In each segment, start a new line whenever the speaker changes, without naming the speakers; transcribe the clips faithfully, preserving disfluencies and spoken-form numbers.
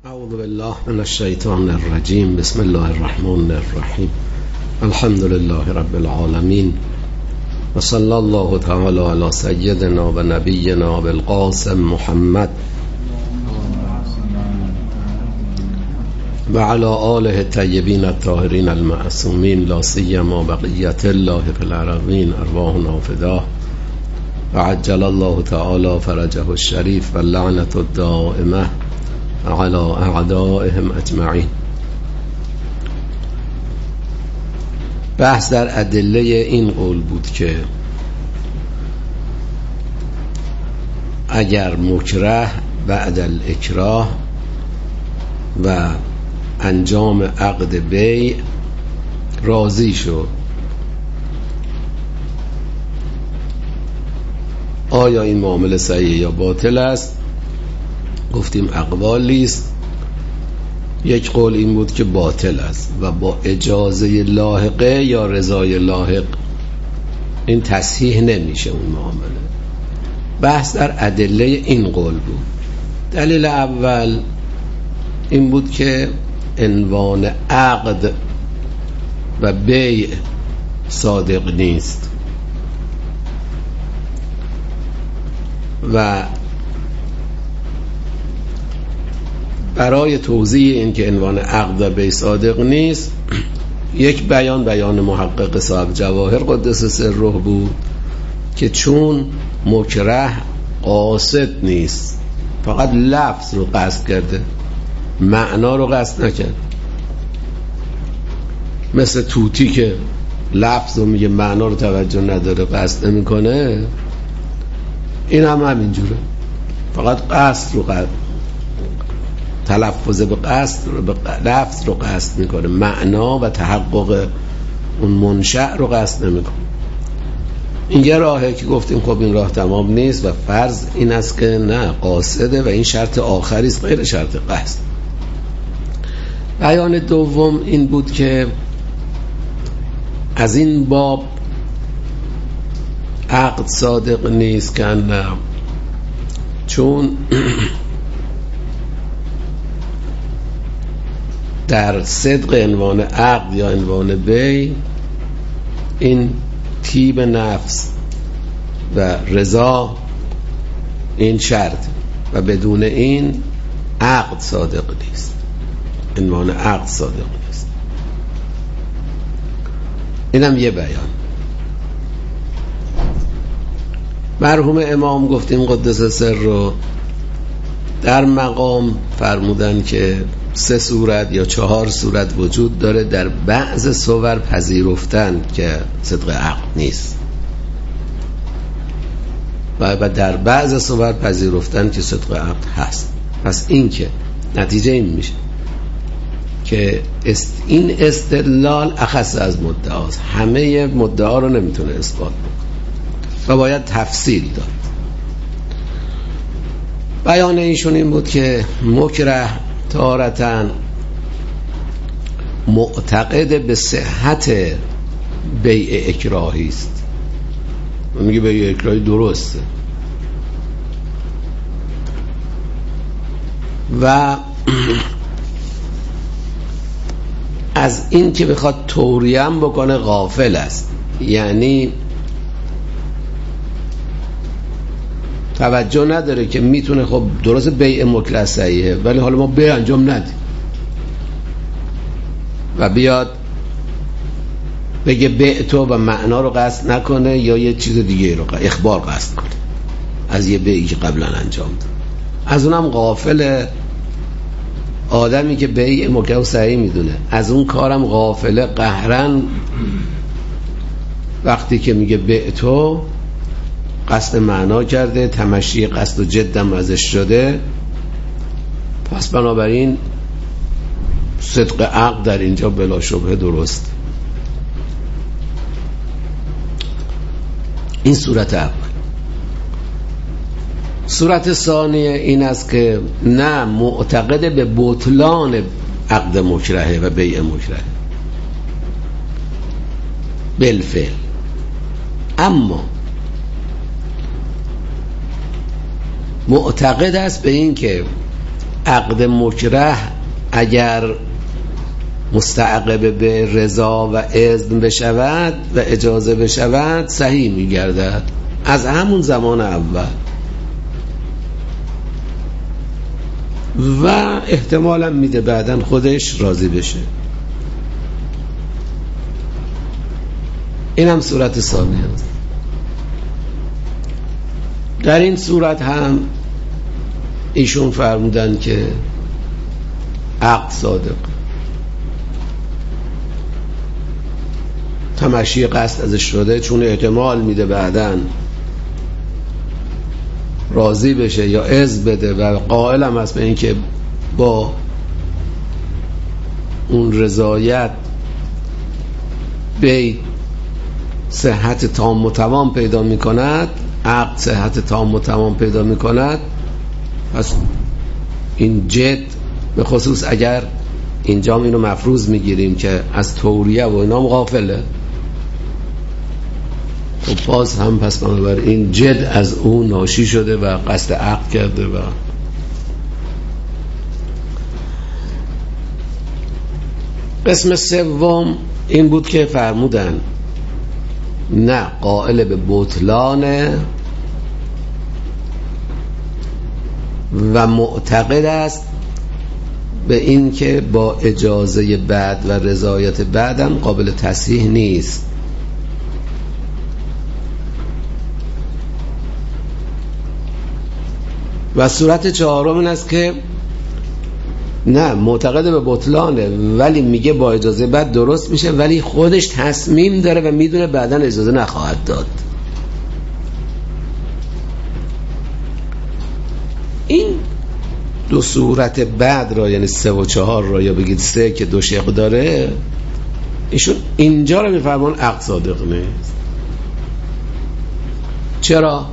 اعوذ بالله من الشیطان الرجیم. بسم الله الرحمن الرحیم. الحمد لله رب العالمین و صلی الله تعالی علی سیدنا و نبینا بالقاسم محمد و علی آله الطیبین الطاهرین المعصومین لا سیما بقیت الله فی الارضین ارواحنا فداه و عجل الله تعالی فرجه الشریف و لعنت الدائمه على اعدائهم اجمعین. بحث در ادله این قول بود که اگر مکره بعد الاکراه و انجام عقد بیع راضی شد، آیا این معامله صحیح یا باطل است؟ گفتیم اقوالی است. یک قول این بود که باطل است و با اجازه لاحقه یا رضای لاحق این تصحیح نمیشه اون معامله. بحث در ادله این قول بود. دلیل اول این بود که عنوان عقد و بیع صادق نیست و برای توضیح این که عنوان عقد و بیع صادق نیست یک بیان بیان محقق صاحب جواهر قدس سره بود که چون مکره قاصد نیست، فقط لفظ رو قصد کرده، معنا رو قصد نکرد، مثل توتی که لفظ رو میگه معنا رو توجه نداره، قصد نمیکنه، این هم همینجوره، فقط قصد رو قصد تلفظ به قصد رو به لفظ رو قصد میکنه، معنا و تحقق اون منشأ رو قصد نمیکنه. این یه راهه که گفتیم خب این راه تمام نیست و فرض این است که نه، قاصده و این شرط آخری است غیر شرط قصد. بیان دوم این بود که از این باب عقد صادق نیست که نه، چون در صدق عنوان عقد یا عنوان بیع این طیب نفس و رضا این شرط و بدون این عقد صادق نیست، عنوان عقد صادق نیست. اینم یه بیان. مرحوم امام گفتیم قدس سر رو در مقام فرمودن که سه صورت یا چهار صورت وجود داره در بعض صور پذیرفتن که صدق عقد نیست و در بعض صور پذیرفتن که صدق عقد هست. پس این که نتیجه این میشه که است این استدلال اخص از مدعاست، همه مدعا رو نمیتونه اثبات بکنه و باید تفصیل داد. بیان ایشون این بود که مکره تارتن معتقد به صحت بیع اکراهی است، میگه بیع اکراهی درسته و از این که بخواد توریم بکنه غافل است، یعنی توجه نداره که میتونه خب درست بیع مکره صحیحه ولی حالا ما بیع انجام ندیم و بیاد بگه بیع تو و معنا رو قصد نکنه یا یه چیز دیگه رو اخبار قصد کنه از یه بیعی که قبلا انجام داد. از اونم غافل آدمی که بیع مکره صحیح میدونه، از اون کارم غافله قهرن وقتی که میگه بیع تو قصد معنا کرده، تمشی قصد و جدم ازش شده. پس بنابراین صدق عقد در اینجا بلا شبهه درست. این صورت اول. صورت ثانیه این است که نه، معتقد به بطلان عقد مکرهه و بیع مکرهه بالفعل، اما معتقد است به این که عقد مکره اگر مستعقب به رضا و اذن بشود و اجازه بشود صحیح میگردد از همون زمان اول و احتمالا میده بعدن خودش راضی بشه. این هم صورت ثانیه است. در این صورت هم ایشون فرمودن که عقد صادق، تمشی قصد ازش شده، چون احتمال میده بعدن راضی بشه یا اذن بده و قائلم هست به این که با اون رضایت بی صحت تام و تمام پیدا می کند، عقد صحت تام و تمام پیدا می کند. پس این جد به خصوص اگر اینجا اینو مفروض میگیریم که از توریه و اینا غافله، خب باز هم پس بنابراین این جد از اون ناشی شده و قصد عقد کرده. و قسم سوم این بود که فرمودن نه، قائل به بطلانه و معتقد است به این که با اجازه بعد و رضایت بعدم قابل تصحیح نیست. و صورت چهارم این است که نه، معتقد به بطلانه ولی میگه با اجازه بعد درست میشه، ولی خودش تصمیم داره و میدونه بعدن اجازه نخواهد داد. این دو صورت بعد را، یعنی سه و چهار را، یا بگید سه که دو شق داره، ایشون اینجا رو میفرمان عقد صادق نیست. چرا؟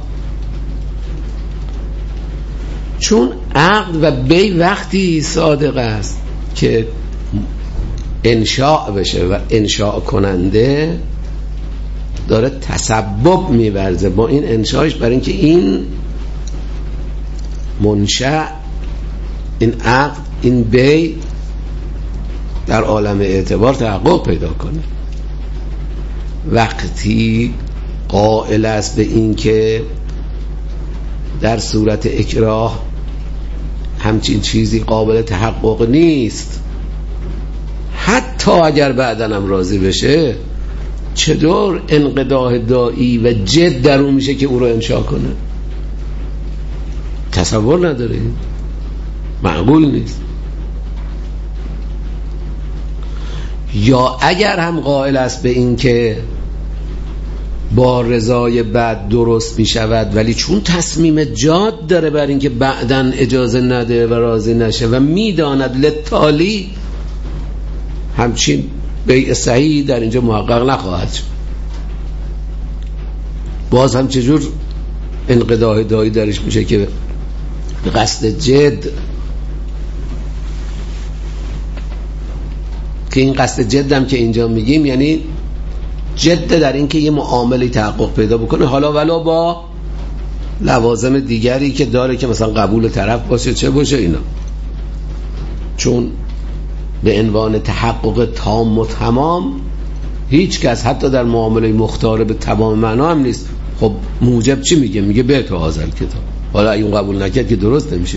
چون عقد و بی وقتی صادق است که انشاء بشه و انشاء کننده داره تسبب میورزه با این انشاءش برای اینکه این منشأ، این عقد، این بی در عالم اعتبار تحقق پیدا کنه. وقتی قائل است به این که در صورت اکراه همچین چیزی قابل تحقق نیست، حتی اگر بعدن هم راضی بشه، چطور انقداح دائی و جد در اون میشه که او رو انشاء کنه؟ تصور نداره، معقول نیست. یا اگر هم قائل است به این که با رضای بعد درست می شود، ولی چون تصمیم جاد داره بر این که بعدن اجازه نده و راضی نشه و می داند لتالی همچین بیع صحیح در اینجا محقق نخواهد شد، باز هم چجور انقداح دایی درش میشه که به قصد جد، که این قصد جد هم که اینجا میگیم یعنی جد در این که یه معامله تحقق پیدا بکنه، حالا ولا با لوازم دیگری که داره که مثلا قبول طرف باشه چه باشه اینا، چون به عنوان تحقق تام و تمام هیچ کس حتی در معامله مختار به تمام معنا هم نیست. خب موجب چی میگه؟ میگه به تو حاضر کتاب، حالا این قبول نکرد که درست نمیشه.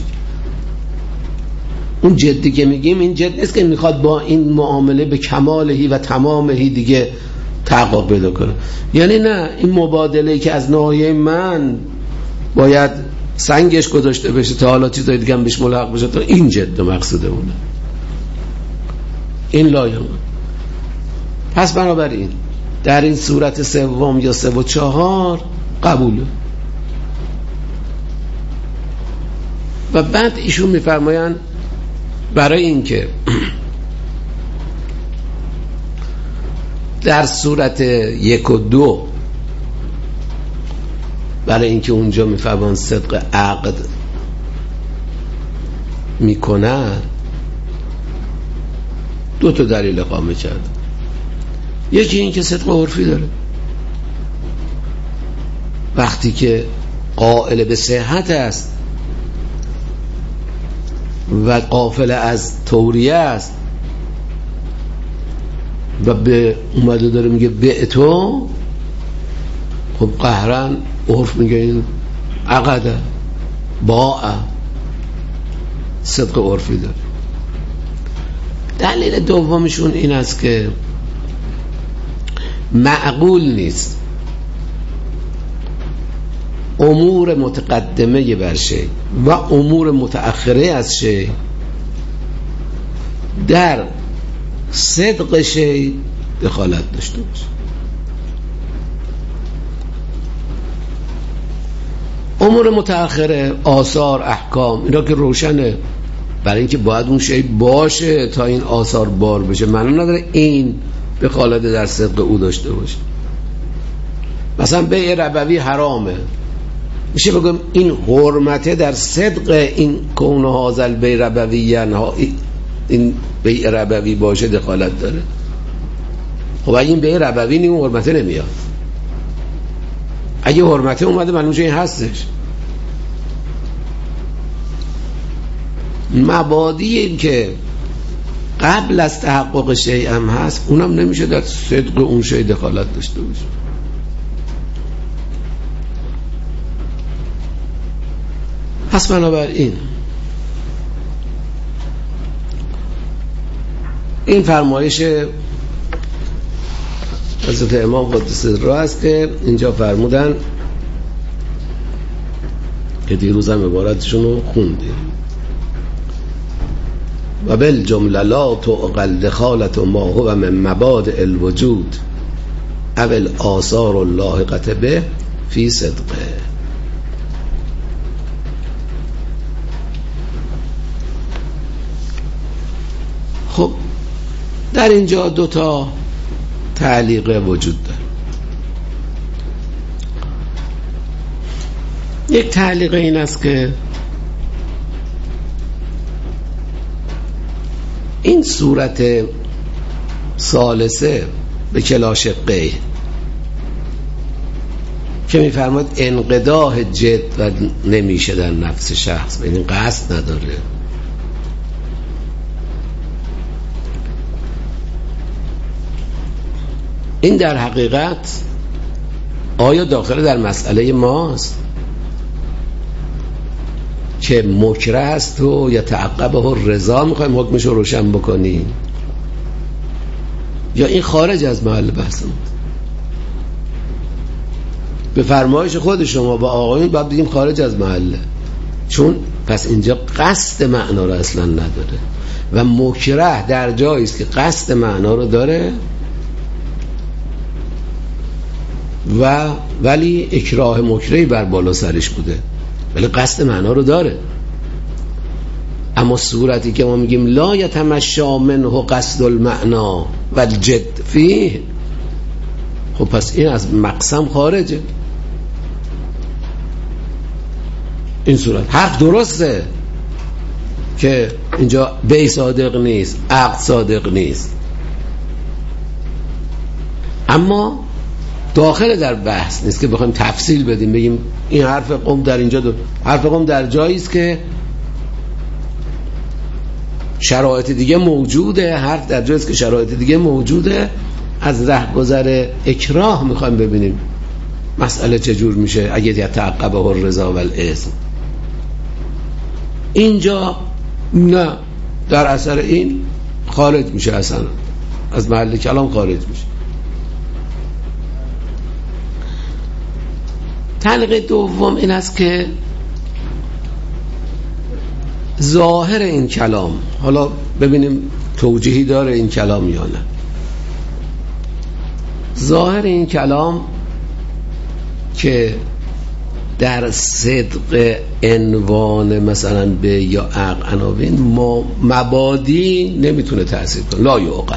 اون جدی که میگیم این جد نیست که میخواد با این معامله به کمالهی و تمامهی دیگه تحقق پیدا کنه، یعنی نه، این مبادله که از ناحیه من باید سنگش گذاشته بشه تا حالا چیزای دیگه هم بهش ملحق بشه، تا این جد و مقصوده اونه، این لایه. پس بنابراین در این صورت سوم یا سه و چهار قبوله. و بعد ایشون میفرمایند برای اینکه در صورت یک و دو، برای اینکه اونجا میفرمان صدق عقد میکنه، دو تا دلیل اقامه کرد. یکی این که صدق عرفی داره، وقتی که قائل به صحت است و قافله از توریه است و به اومده داره میگه به تو، خب قهرن عرف میگه این عقده باع، صدق عرفی داره. دلیل دومشون این است که معقول نیست امور متقدمه بر شی و امور متأخره از شی در صدق شی دخالت داشته باشه. امور متأخره، آثار، احکام، اینا که روشنه، برای اینکه باید اون شی باشه تا این آثار بار بشه، معنی نداره این دخالت در صدق او داشته باشه. مثلا بیع ربوی حرامه، میشه بگم این حرمته در صدق این کون هازل بیع ربوی یعنی این بیع ربوی باشه دخالت داره. خب اگه این بیع ربوی نیم حرمته نمیاد، اگه حرمته اومده معلومه این هستش. مبادی این که قبل از تحقق شیء هم هست، اونم نمیشه در صدق اون شیء دخالت داشته باشه. پس بنابراین این فرمایش حضرت امام قدس سره است که اینجا فرمودن که دیروز هم عبارتشون رو خوندیم: و بالجمله لا تعقل دخالت ما هو من مبادئ الوجود اول آثار اللاحقة به فی صدقه. خب در اینجا دوتا تعلیق وجود داره. یک تعلیق این است که این صورت ثالثه به کلاشقه که میفرماد انقداح جد و نمیشه در نفس شخص، به این قصد نداره، این در حقیقت آیا داخل در مسئله ماست که مکره است و یا تعقبه رضا میخوایم حکمش رو روشن بکنیم، یا این خارج از محل بحث ما؟ به فرمایش خود شما با آقایون باید بگیم خارج از محله، چون پس اینجا قصد معنا رو اصلا نداره و مکره در جایی است که قصد معنا رو داره و ولی اکراه مکرهی بر بالا سرش بوده ولی قصد معنا رو داره. اما صورتی که ما میگیم لا یتمشا منه قصد المعنا و الجد فیه، خب پس این از مقسم خارجه. این صورت حق درسته که اینجا بی صادق نیست، عقد صادق نیست، اما داخل در بحث نیست که بخوایم تفصیل بدیم بگیم این حرف قم در اینجا دو. حرف قم در جایی است که شرایط دیگه موجوده، حرف در جایی است که شرایط دیگه موجوده. از رهگذر اکراه میخوایم ببینیم مسئله چجور میشه اگه یتعقبه الرضا والاسم. اینجا نه، در اثر این خارج میشه، اصلا از محل کلام خارج میشه. تعلیق دوم این است که ظاهر این کلام، حالا ببینیم توجیهی داره این کلام یا نه. ظاهر این کلام که در صدق عنوان مثلا به یا عقل عناوین ما مبادی نمیتونه تأثیر کنه، لا یعقل.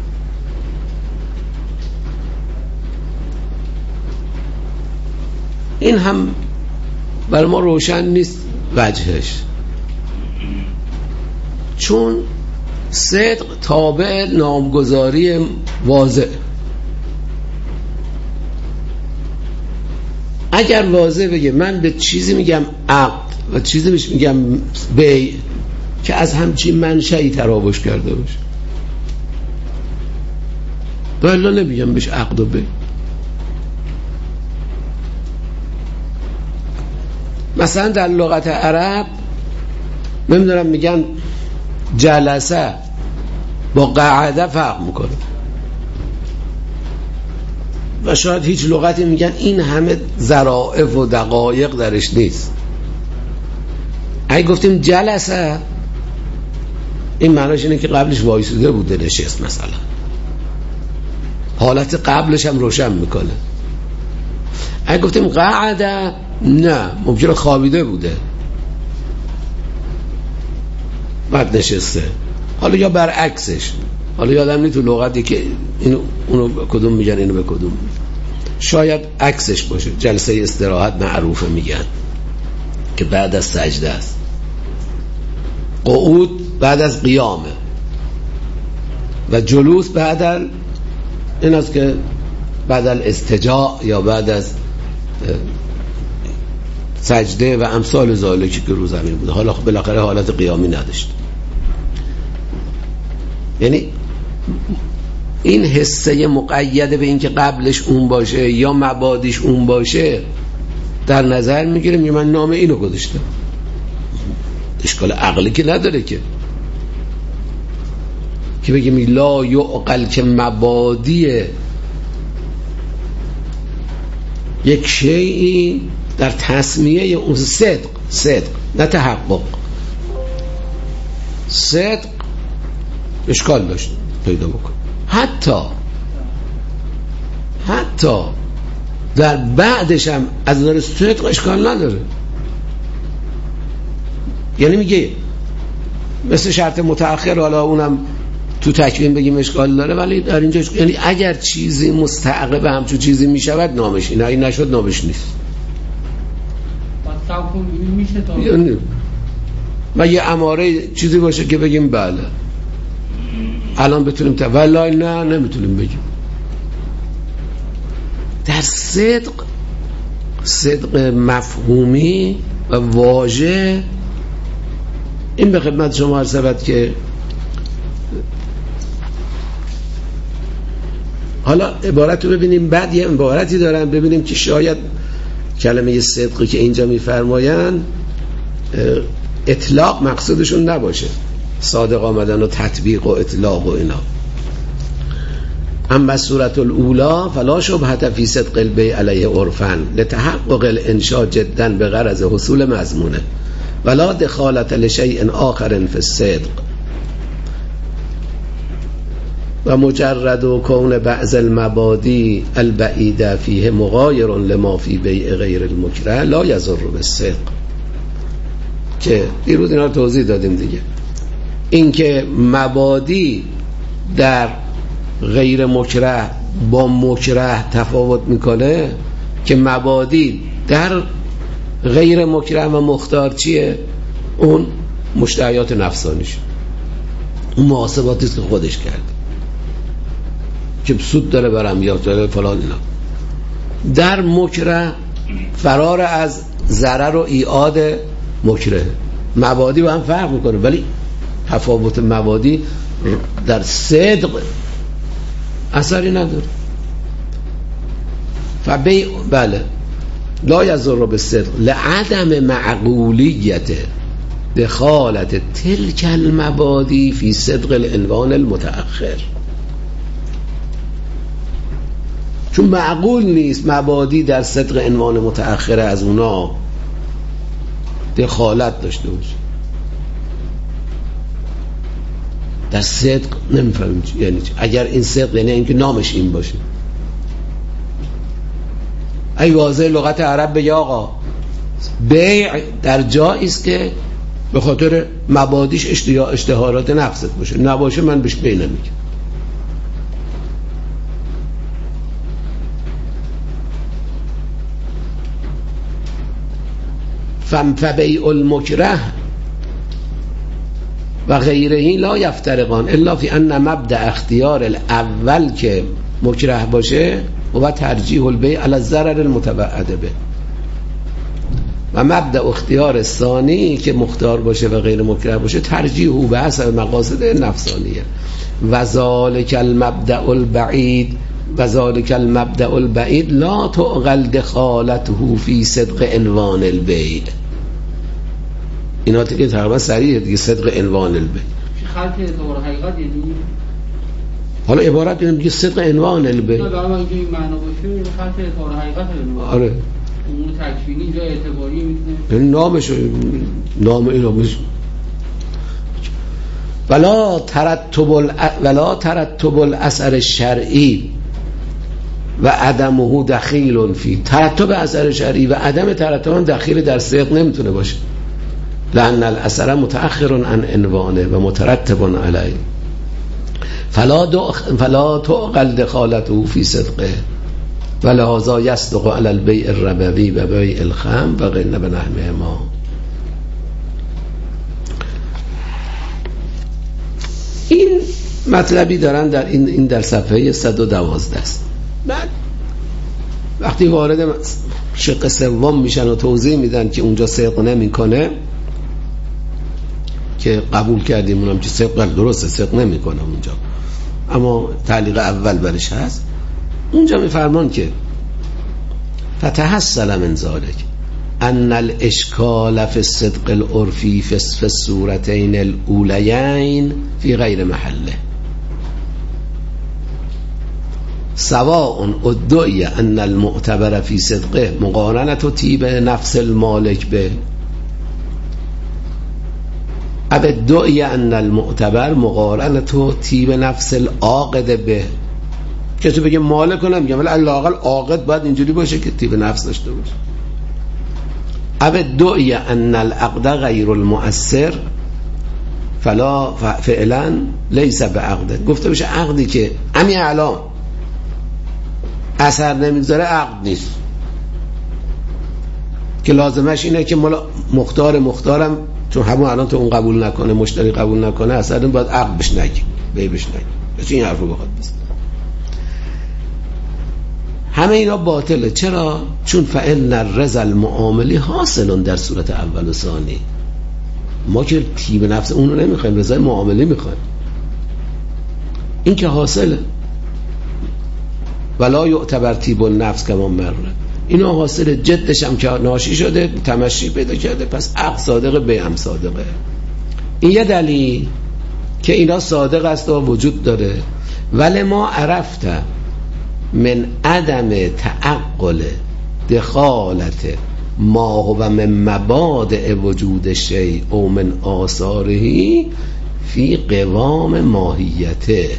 این هم برای ما روشن نیست وجهش، چون صدق تابع نامگذاری واضح. اگر واضح بگه من به چیزی میگم عقد و چیزی بهش میگم بیع که از همچین منشأی تراوش کرده باشه. والا نمیگم بهش عقد و بی. مثلا در لغت عرب نمیدونم میگن جلسه با قعده فرق میکنه و شاید هیچ لغتی میگن این همه ظرافت و دقایق درش نیست. اگه گفتیم جلسه این معناش اینه که قبلش وایسوده بوده نشست، مثلا حالت قبلش هم روشن میکنه. اگه گفتیم قعده نه، ممکنه خوابیده بوده بعد نشسته، حالا یا برعکسش. حالا یادم نیست تو لغتی که اینو اونو کدوم میگن اینو به کدوم، شاید عکسش باشه. جلسه استراحت معروفه میگن که بعد از سجده است، قعود بعد از قیامه و جلوس بعد از این است که بعد از استجاع یا بعد از سجده و امثال ذالکی که رو زمین بوده. حالا بالاخره حالت قیامی نداشت. یعنی این حسه مقیده به این که قبلش اون باشه یا مبادیش اون باشه در نظر میگیره. میگه من نام اینو گذاشتم، اشکال عقلی که نداره که که بگیم لا یعقل که مبادی یک شیئی در تسمیه اون صدق صدق نه تحقق. صدق اشکال داشت پیدا بکن، حتی حتی در بعدش هم از نظر صدق اشکال نداره. یعنی میگه مثل شرط متأخر، حالا اونم تو تکوین بگیم اشکال داره، ولی در اینجا اشکال... یعنی اگر چیزی مستعقب همچون چیزی میشود نامش اینه، اگه نشد نامش نیست. یعنی و یه اماره چیزی باشه که بگیم بله الان بتونیم تا والله نه نمیتونیم بگیم. در صدق صدق مفهومی و واژه این به خدمت شما عرض شود که حالا عبارت رو ببینیم، بعد یه عبارتی دارن ببینیم که شاید کلمه صدقی که اینجا میفرمایند اطلاق مقصودشون نباشه، صادق آمدن و تطبیق و اطلاق و اینا. اما صورت الاولا فلا شبهت فی صدق البیع علیه عرفا لتحقق الانشاء جدا به غرض حصول مضمونه ولا دخالت لشیء آخر فی الصدق و مجرد و کون بعض المبادی البعیده فیه مغایر لما فی بیع غیر المکره لا یضر بالصدق. که دیروز اینا رو توضیح دادیم دیگه. این که مبادی در غیر مکره با مکره تفاوت میکنه، که مبادی در غیر مکره و مختار چیه؟ اون مشتهیات نفسانیش، اون محاسباتیست که خودش کرد که سود داره برم یا داره فلان اینا. در مکره فرار از ضرر و ایعاد مکره. مبادی با هم فرق میکنه، ولی تفاوت مبادی در صدق اثری نداره. فبیع بله لا یضر بالصدق لعدم معقولیت دخالت تلک المبادی فی صدق العنوان المتأخر. چون معقول نیست مبادی در صدق عنوان متأخر از اونا دخالت داشته باشه. در صدق نمیفهمیم یعنی چی. اگر این صدق یعنی اینکه نامش این باشه. ای واضح لغت عرب بگه آقا بیع در جایی است که به خاطر مبادیش اشتهارات نفست باشه، نباشه من بهش بیع نمیگم. فبیع المکره و غیره لا یفترقان الا فی ان مبدأ اختیار الاول که مکره باشه و ترجیح البیع علی الضرر المتبعد به. و مبدأ اختیار ثانی که مختار باشه و غیر مکره باشه ترجیح او به حسب مقاصد نفسانیه. و ذالک المبدأ البعید و ذالک المبدأ البعید لا تعقل دخالته فی صدق عنوان البیع. اینا دیگه تقریبا صریحه دیگه، صدق عنوان البیع
خلق اعتبار حقیقت یعنی
حالا عبارت اینه میگه صدق عنوان البیع.
نه برای اینکه این معنا باشه خلق اعتبار حقیقت اینه.
آره
اون تکفینی اینجا اعتباری میتونه
یعنی نامش نام اینو میشه ولا ترتب ال... ولا ترتب الاثر الشرعی و عدمه دخیل فی. ترتب اثر شرعی و عدم ترتب دخیل در صدق نمیتونه باشه، لأن الاثر متأخر عن عنوانه و مترتب علیه، فلا دخ... فلا تعقل دخالته فی صدقه ولهذا یصدق علی البیع الربوی و بیع الخمر و غیر بنحو ما. این مطلبی دارن در این این در صفحه صد و دوازده است. بعد وقتی وارد شق سوم میشن و توضیح میدن که اونجا صدق نمیکنه، که قبول کردیم اونم که صدق درسته صدق نمیکنه اونجا، اما تعلیق اول برش هست. اونجا میفرمان که فتحصل من ذلك ان الاشکال فی الصدق العرفی فی الصورتین الاولیین فی غیر محله سواء ادعی ان المعتبر فی صدقه مقارنة طیب نفس المالک به اب ادعی ان المعتبر مقارنة طیب نفس العاقد به. کسی بگه مالک رو نمیگم ولی علاقل عاقد باید اینجوری باشه که طیب نفس داشته باشه. اب ادعی ان العقد غیر المؤثر فلا فعلا لیس بعقد. گفته بشه عقدی که همین الان اثر نمیذاره عقد نیست، که لازمش اینه که مال مختار مختارم چون همون الان تو اون قبول نکنه، مشتری قبول نکنه، اثر باید عقد بش نگی بی بش نگی بس این حرفو بخواد بس. همه اینا باطله. چرا؟ چون فإن الرضا المعاملی حاصل در صورت اول و ثانی. ما که طیب نفس اون رو نمیخوایم، رضای معاملی میخوایم. این که حاصله. ولا یعتبر طیب النفس کما مره. اینا حاصل جدش هم که ناشی شده، تمشی پیدا کرده، پس عقد صادقه به هم صادقه. این یه دلیل که اینا صادق است و وجود داره. ولی ما عرفته من عدم تعقل دخالت ما هو من مبادئ وجود شیء او من آثاره فی قوام ماهیته.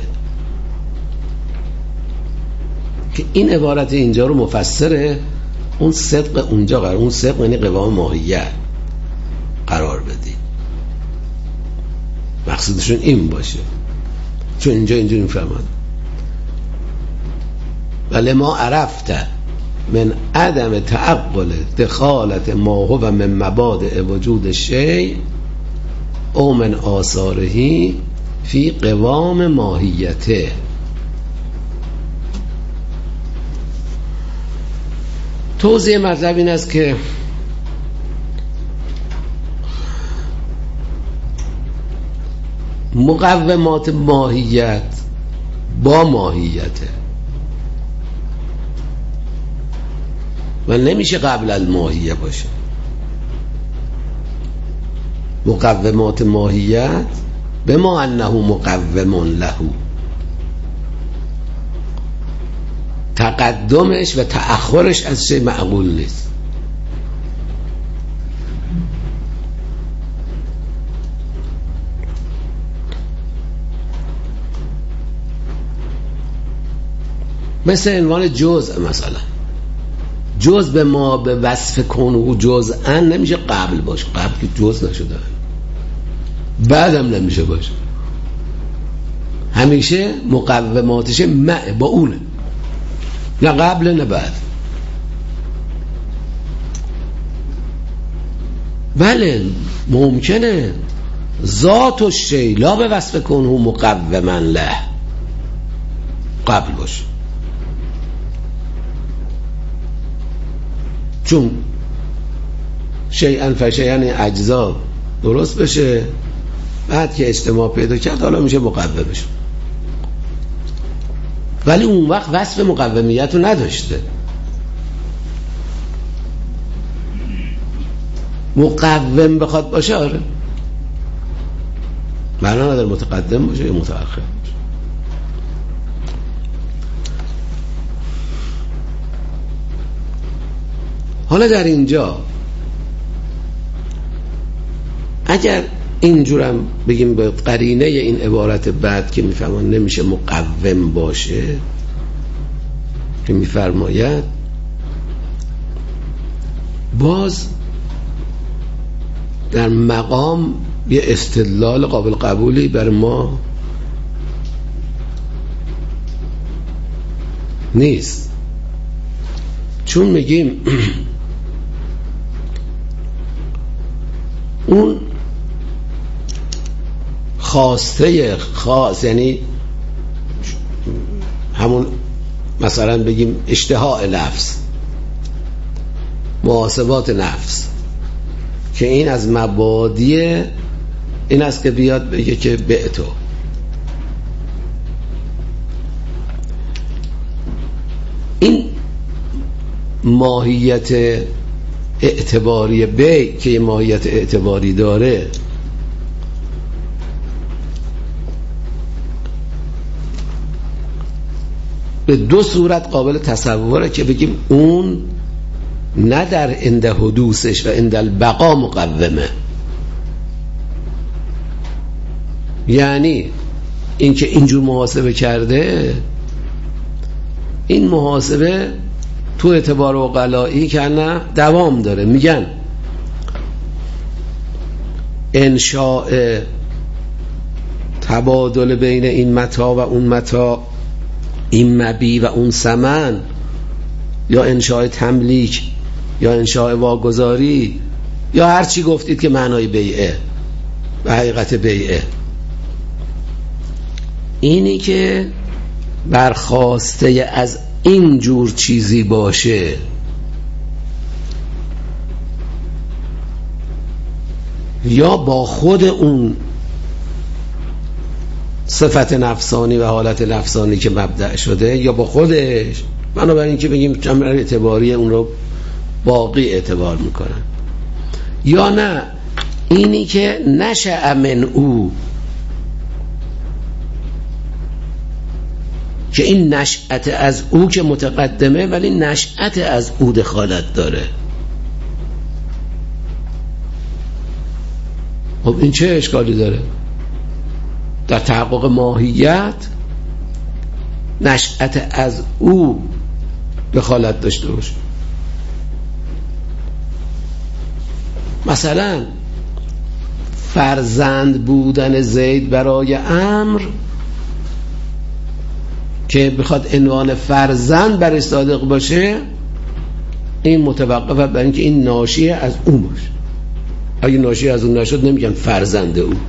که این عبارت اینجا رو مفسره اون صدق اونجا قرار، اون صدق یعنی قوام ماهیت قرار بدی، مقصودشون این باشه. چون اینجا اینجوری میفهمن ولی ما عرفته من عدم تعقل دخالت ما هو من مبادئ وجود شیء او من آثاره فی قوام ماهیته. توضیح مطلب این است که مقومات ماهیت با ماهیته و نمیشه قبل الماهیه باشه. مقومات ماهیت به ما انه مقوم له، تقدمش و تأخرش از چه معقول نیست. مثل عنوان جزء، مثلا جزء به ما به وصف کنه جزءا نمیشه قبل باشه، قبل که جزء نشده، بعدم نمیشه باشه، همیشه مقوماتش مع با اونه، نه قبل نه بعد. بله ممکنه ذات الشیء لا به وصف کنه مقوما له قبل باشه، چون شیئا فشیئا این اجزا درست بشه، بعد که اجتماع پیدا کرد حالا میشه مقومش. ولی اون وقت وصف مقومیت رو نداشته. مقوم بخواد باشه آره، معنا نداره متقدم باشه یا متأخر باشه. حالا در اینجا اگر اینجورم بگیم به قرینه این عبارت بعد که میفهمن نمیشه مقوم باشه که میفرماید، باز در مقام یه استدلال قابل قبولی بر ما نیست، چون میگیم اون خواسته خاص، یعنی همون مثلا بگیم اشتهاء لفظ، محاسبات نفس، که این از مبادی این است که بیاد بگه که بعتو. این ماهیت اعتباری بی که یه ماهیت اعتباری داره، به دو صورت قابل تصوره که بگیم اون نه در عند حدوثش و عند البقا مقومه، یعنی این که اینجور محاسبه کرده، این محاسبه تو اعتبار عقلایی که نه دوام داره. میگن انشاء تبادل بین این متاع و اون متاع، این مبی و اون ثمن، یا انشاء تملیک یا انشاء واگذاری یا هر چی گفتید که معنای بیعه و حقیقت بیعه، اینی که برخواسته از این جور چیزی باشه یا با خود اون صفت نفسانی و حالت نفسانی که مبدأ شده یا با خودش، بنابراین که بگیم جمع اعتباری اون رو باقی اعتبار میکنن، یا نه اینی که نشأ من او، که این نشأت از او که متقدمه ولی نشأت از او دخالت داره. خب این چه اشکالی داره؟ در تحقق ماهیت نشأت از او دخالت داشته باشه. مثلا فرزند بودن زید برای عمرو که بخواد عنوان فرزند برای صادق باشه، این متوقفه بر اینکه این ناشی از او باشه. اگه ناشی از اون نشد نمیگن فرزند او.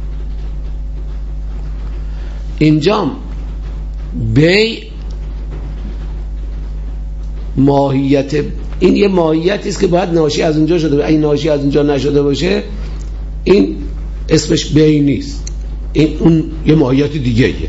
اینجام بی ماهیت، این یه ماهیتی است که باید ناشی از اونجا شده باشه. اگه ناشی از اونجا نشده باشه این اسمش بی نیست، این اون یه ماهیت دیگه یه.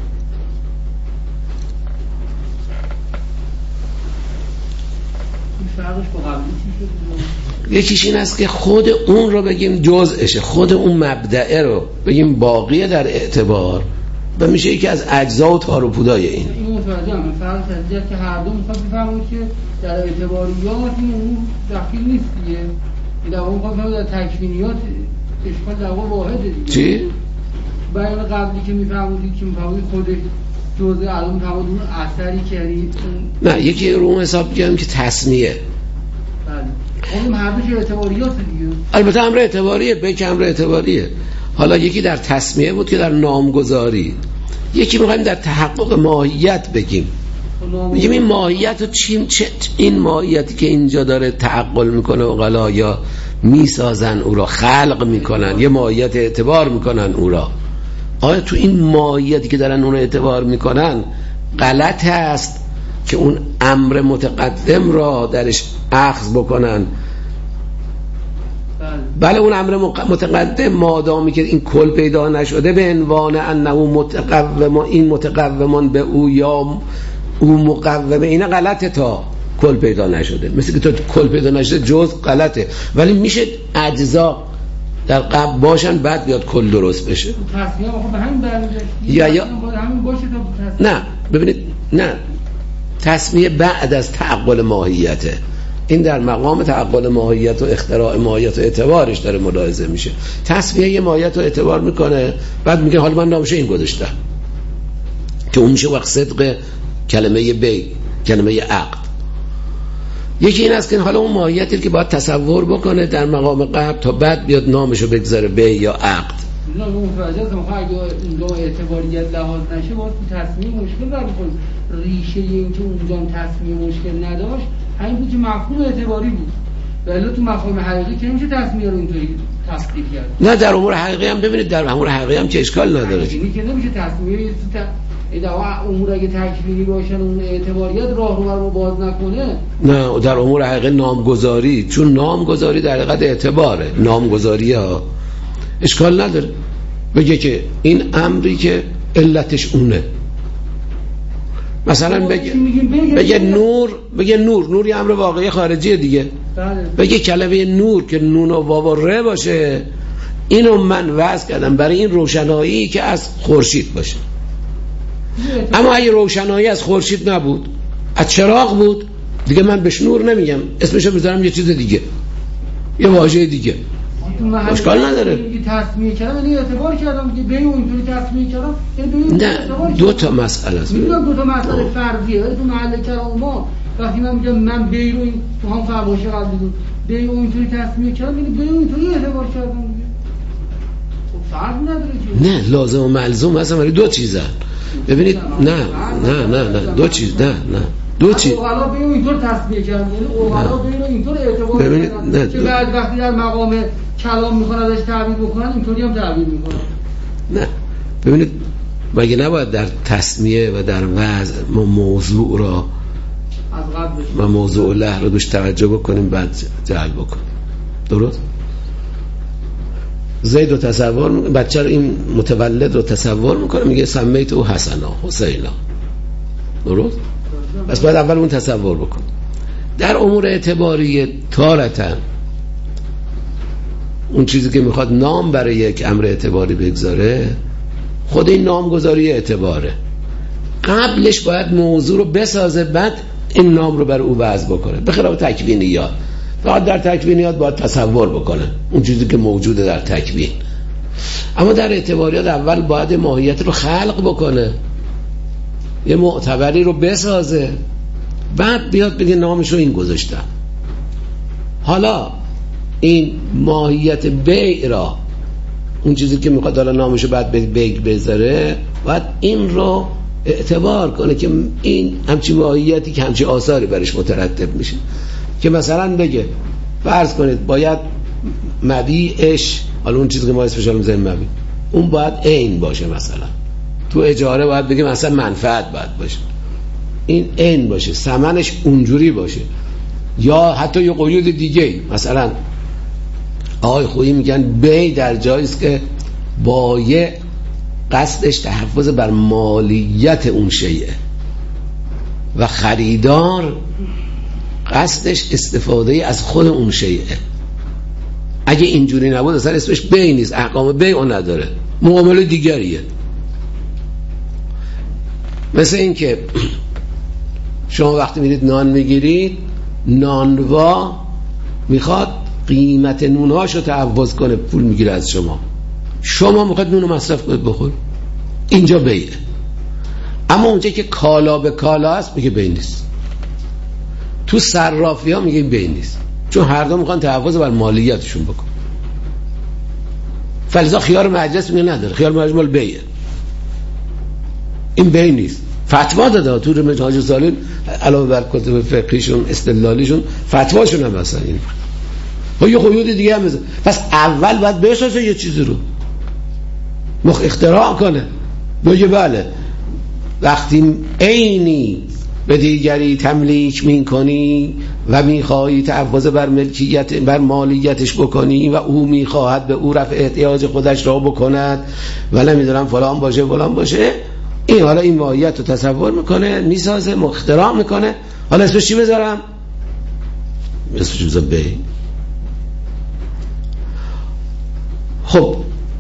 یکیش این است که خود اون رو بگیم جزءشه، خود اون مبدأ رو بگیم باقیه در اعتبار و میشه یکی از اجزا و تار و پودای این.
این متوجهم، فرض تجزیه که هر دو میخواد بفهمون که در اعتباریات این اون دخیل نیست دیگه، این در اون میخواد در تکوینیات اشکال در واقع واحده دیگه.
چی؟
بیان قبلی که میفهمونید که میفهمونید خودش جزء، الان میفهمونید اون اثری که یعنی
نه، یکی رو اون حساب میگم که تسمیه.
بله. اون هر دوش اعتباریات دیگه.
البته امر اعتباریه، به که امر اعتباریه. حالا یکی در تسمیه بود که در نامگذاری، یکی میخوایم در تحقق ماهیت بگیم. میگیم این ماهیت رو چی، چه این ماهیتی که اینجا داره تعقل میکنه عقلا یا میسازن او را، خلق میکنن، یه ماهیت اعتبار میکنن او را، آیا تو این ماهیتی که دارن اون رو اعتبار میکنن غلط هست که اون امر متقدم را درش اخذ بکنن بله اون امر متقدم مادامی که این کل پیدا نشده به عنوان انه متقوم، این متقومان به او یا او مقومه، اینه غلطه تا کل پیدا نشده. مثل که تا کل پیدا نشده جز غلطه، ولی میشه اجزا در قبل باشن بعد بیاد کل درست بشه.
تصمیه آخه به همین برمیگرد
یا یا
همین باشه تا
نه ببینید نه تصمیه بعد از تعقل ماهیته، این در مقام تعقل ماهیت و اختراع ماهیت و اعتبارش داره ملاحظه میشه. تصمیه یه ماهیت و اعتبار میکنه بعد میگه حالا من نامش این گذاشتم که اون میشه وقت صدق کلمه بی، کلمه عقد. یکی این است که حالا اون ماهیتی که باید تصور بکنه در مقام قبل تا بعد بیاد نامشو بگذاره بی یا عقد.
نه اون فاجعه است، میخواد اگه اونجا اعتباریت لحاظ نشه باید تصمیم مشکل داره. ریشه این که اونجا تصمیم مشکل نداشت همین بود که مفهوم اعتباری بود، ولی تو مفهوم حقیقی که نمیشه تصمیم رو اینطوری تصدیق کرد.
نه در امور حقیقی هم ببینید، در امور حقیقی هم که اشکال نداره،
اینی که نمیشه تصمیم ادعا امور اگه تکوینی باشن اون اعتباریت راه رو برام باز نکنه.
نه در امور حقیقی نامگذاری، چون نامگذاری در حقیقت اعتباره، نامگذاری ها اشکال نداره. بگه که این امری که علتش اونه، مثلا بگه بگه نور، بگه نور نور یه امر واقعی خارجیه دیگه. بگه کلمه نور که نون و واو و ر باشه، اینو من وضع کردم برای این روشنایی که از خورشید باشه. اما اگه روشنایی از خورشید نبود، از چراغ بود، دیگه من بهش نور نمیگم، اسمشو میذارم یه چیز دیگه، یه واژه دیگه، اشکال نداره.
تصمیه کردم یعنی اعتبار کردم که به اونطوری تصمیه کردم،
نه دو تا مسئله است.
میگم دو تا مسئله فرضیه. تو محل کلام ما وقتی من میگم من به رو تو هم فواشه قبل بود به اونطوری تصمیه کردم، یعنی به اونطوری اعتبار کردم دیگه. خب فرق نداره که
نه لازم و ملزوم مثلا ولی دو چیزن. ببینید نه نه نه نه دو چیز نه نه دو چیز.
اوغلا به اینطور تصمیه کردن، یعنی اوغلا به اینطور اعتبار کردن که بعد وقتی در مقام کلام میخوان ازش تعبیر بکنن اینطوری هم تعبیر میکنن.
نه ببینید مگه نباید در تسمیه و در وضع ما موضوع را
از قبل
ما موضوع له رو دوش توجه بکنیم بعد جعل بکنیم؟ درست؟ زید رو تصور میکنه، بچه رو این متولد رو تصور میکنه، میگه سمیت او حسنا حسینا. درست؟ بس باید اول اون تصور بکن. در امور اعتباری تارتاً اون چیزی که میخواد نام برای یک امر اعتباری بگذاره، خود این نامگذاری اعتباره، قبلش باید موضوع رو بسازه بعد این نام رو برای او وضع بکنه. به خلاف تکوینیات، فقط در تکوینیات باید تصور بکنه اون چیزی که موجوده در تکوین. اما در اعتباریات اول باید ماهیت رو خلق بکنه، یه معتبری رو بسازه، بعد بیاد بگه نامش رو این گذاشتم. حالا این ماهیت بیع را، اون چیزی که میخواد حالا نامش رو بعد بیع بذاره، باید این رو اعتبار کنه که این همچی ماهیتی که همچی آثاری برش مترتب میشه. که مثلا بگه فرض کنید باید مبیعش، حالا اون چیزی که ما اسمش رو میذاریم مبیع، اون باید عین باشه. مثلا تو اجاره باید بگه مثلا منفعت باید باشه، این عین باشه، ثمنش اونجوری باشه. یا حتی یه قیود دیگه، مثلا آقای خویی میگن بی در جاییست که بایع قصدش تحفظ بر مالیت اون شیء و خریدار قصدش استفاده از خود اون شیء. اگه اینجوری نبود اصلا اسمش بی نیست، احکام بی اون نداره، معامله دیگریه. مثل این که شما وقتی میرید نان میگیرید، نانوا میخواد قیمت نونهاشو تعوض کنه، پول میگیره از شما، شما میخواد نونو مصرف کنید بخور، اینجا بیه. اما اونجا که کالا به کالا هست میگه بی نیست. تو صرافی ها میگه بی نیست، چون هر دو میخوان تحفظ بر مالیاتشون بکن. فلذا خیار مجلس میگه نداره، خیار مجلس مال بیه، این بی نیست. فتوا داده تو منهاج سالین علاوه بر کتب فقهیشون استدلالیشون فتواشون هم مثلا این ها یه قیود دیگه هم مثلا. پس اول باید بسازه یه چیزی رو مخ اختراع کنه، بگه بله وقتی عینی به دیگری تملیک میکنی و میخواهی تحفظ بر ملکیت بر مالیتش بکنی و او میخواهد به او رفع احتیاج خودش را بکند و نمیدونم فلان باشه فلان باشه، این حالا این ماهیت رو تصور میکنه، میسازه، اختراع میکنه. حالا اسمش چی بذارم؟ اسمش بذارم بی. خب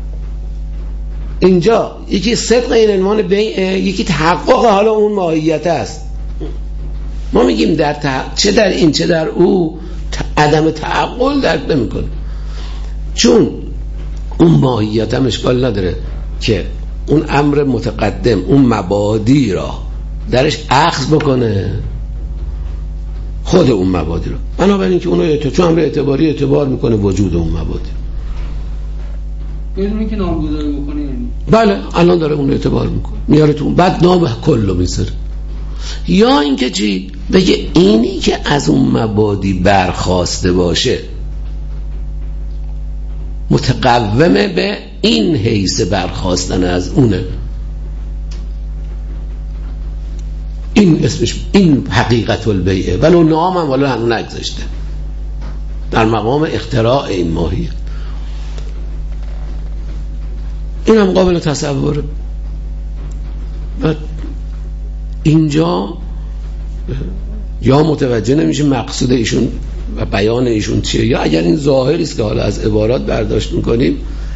اینجا یکی صدق این عنوان بیعه، یکی تحقق حالا اون ماهیت است. ما میگیم در تحقق، چه در این چه در او عدم تعقل درک نمیکنه، چون اون ماهیت هم اشکال نداره که اون امر متقدم اون مبادی را درش اخذ بکنه، خود اون مبادی را، بنابراین که اونو اعتبار، چون امر اعتباری اعتبار میکنه وجود اون مبادی
بدون اینکه نامگذاری بکنه. یعنی
بله الان داره اون اعتبار میکنه، میاره تو بعد نام کلو میذاره. یا اینکه چی بگه اینی که از اون مبادی برخواسته باشه متقومه به این حیث برخواستن از اونه، این اسمش این حقیقت البیعه، ولو نام هم ولو هنو نگذاشته، در مقام اختراع این ماهیت. این هم قابل تصوره. و اینجا یا متوجه نمیشه مقصود ایشون و بیان ایشون چیه، یا اگر این ظاهری است که حالا از عبارات برداشت میکنیم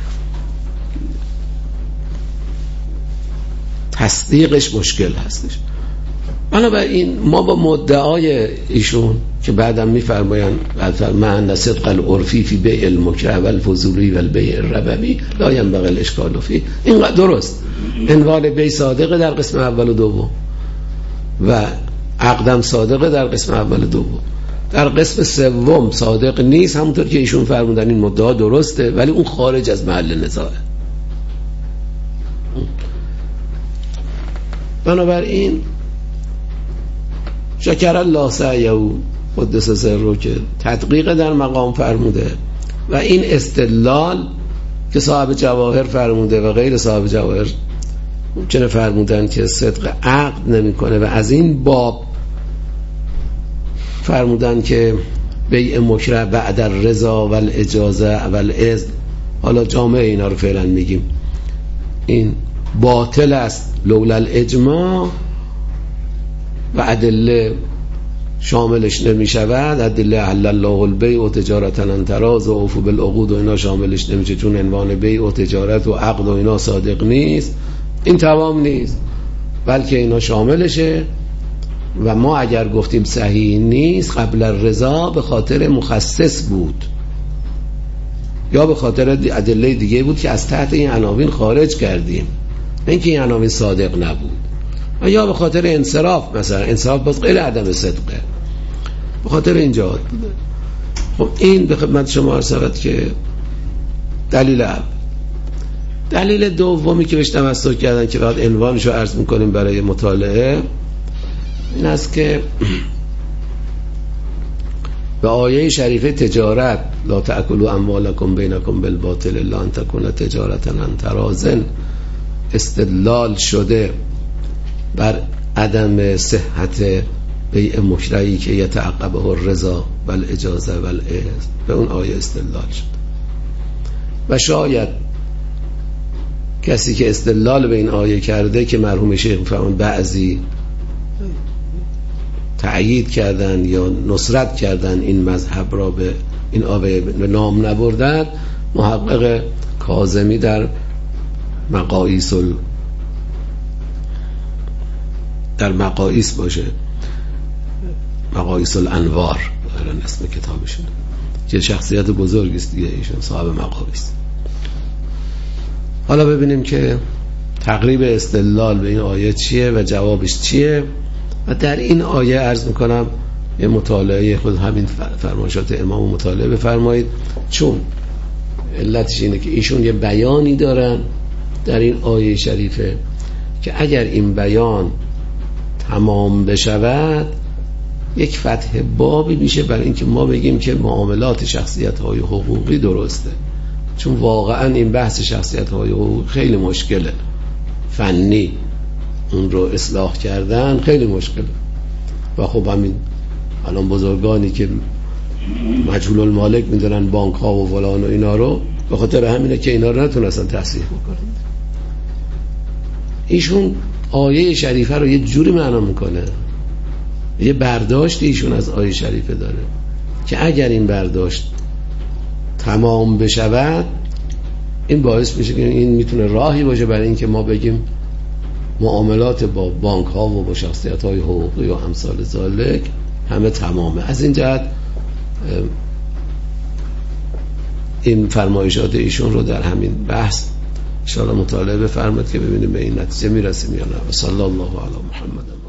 تصدیقش مشکل هستش. بنابراین ما با مدعای ایشون که بعدم میفرمایند من صدق العرفی فی بیع المکره و الفضولی و البیع الربوی لا ينبغي الاشکال فی، این درست عنوان بیع صادقه در قسم اول و دوم و عقدم صادقه در قسم اول و دوم، در قسم سوم صادق نیست، همونطور که ایشون فرمودن این مدعا درسته ولی اون خارج از محل نزاعه. بنابراین شکر الله سعیه قدس سره که تدقیق در مقام فرموده و این استدلال که صاحب جواهر فرموده و غیر صاحب جواهر ممکنه فرمودن که صدق عقد نمیکنه و از این باب فرمودن که بیع مکره بعد الرضا و الاجازه و الاذن، حالا جامعه اینا رو فعلا میگیم، این باطل است لولا الاجماع و ادله شاملش نمی شود، ادله حل الله البیع و تجارتا عن تراض و اوفوا بالعقود و اینا شاملش نمیشه، چون عنوان بیع و تجارت و عقد و اینا صادق نیست. این تمام نیست، بلکه اینا شاملشه و ما اگر گفتیم صحیح نیست قبل الرضا به خاطر مخصص بود یا به خاطر ادله دیگه بود که از تحت این عناوین خارج کردیم، نه اینکه این عناوین صادق نبود، و یا به خاطر انصراف، مثلا انصراف باز غیر عدم صدقه، به خاطر اینجا بوده. خب این به خدمت شما عرض شود که دلیل اول. دلیل دومی که بهش تمسک کردن که بعد عنوانشو عرض میکنیم برای مطالعه این است که به آیه شریفه تجارت لا تأکلوا اموالکم بینکم بالباطل الا ان تکون تجارتا عن تراض استدلال شده بر عدم صحت بیع مکرهی که یتعقبه الرضا و الاجازه و الاذن، به اون آیه استدلال شده و شاید کسی که استدلال به این آیه کرده که مرحوم شیخ فرمان بعضی تأیید کردن یا نصرت کردن این مذهب را به این آیه به نام نبردن، محقق کاظمی در مقاییس ال... در مقاییس باشه، مقاییس الانوار الان اسم کتابشون، که شخصیت بزرگی است دیگه ایشون، صاحب مقاییس. حالا ببینیم که تقریب استدلال به این آیه چیه و جوابش چیه. و در این آیه عرض میکنم یه مطالعه خود همین فرمایشات امام مطالعه بفرمایید، چون علتش اینه که ایشون یه بیانی دارن در این آیه شریفه که اگر این بیان تمام بشود یک فتح بابی میشه برای اینکه ما بگیم که معاملات شخصیت های حقوقی درسته، چون واقعا این بحث شخصیت های حقوقی خیلی مشکله، فنی اون رو اصلاح کردن خیلی مشکله. و خب همین الان بزرگانی که مجهول المالک میدونن بانک ها و فلان و اینا رو، به خاطر همینه که اینا رو نتونستن تصحیح بکنن. ایشون آیه شریفه رو یه جوری معنا میکنه، یه برداشت ایشون از آیه شریفه داره که اگر این برداشت تمام بشود این باعث میشه که این میتونه راهی باشه برای اینکه ما بگیم معاملات با بانک ها و با شخصیت های حقوقی و امثال ذالک همه تمامه. از این جهت این فرمایشات ایشون رو در همین بحث ان شاء الله مطالعه بفرمایید که ببینیم به این نتیجه میرسیم یا نه. صلی الله علی محمد.